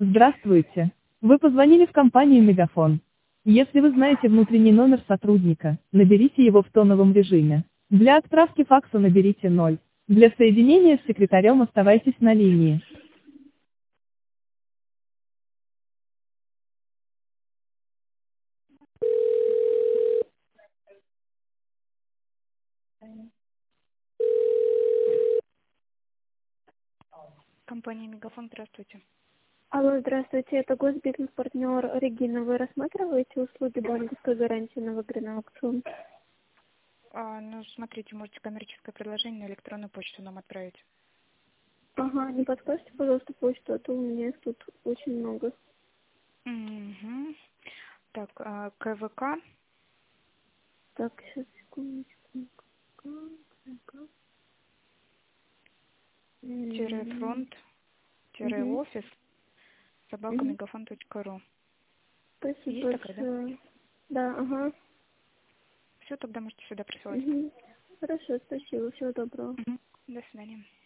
Здравствуйте. Вы позвонили в компанию «Мегафон». Если вы знаете внутренний номер сотрудника, наберите его в тоновом режиме. Для отправки факса наберите 0. Для соединения с секретарем оставайтесь на линии. Компания «Мегафон», здравствуйте. Алло, здравствуйте, это госбизнес-партнер Регина. Вы рассматриваете услуги банковской гарантии на выигранный аукцион? Ну, смотрите, можете коммерческое предложение на электронную почту нам отправить. Ага, не подскажете, пожалуйста, почту, а то у меня их тут очень много. Угу. Так, КВК, Так, сейчас, секундочку. фронт, Угу. офис, Угу. @megaphone.ru. Спасибо Есть такая, да? большое. Да, ага. Все, тогда можете сюда присылать. Угу. Хорошо, спасибо, всего доброго. Угу. До свидания.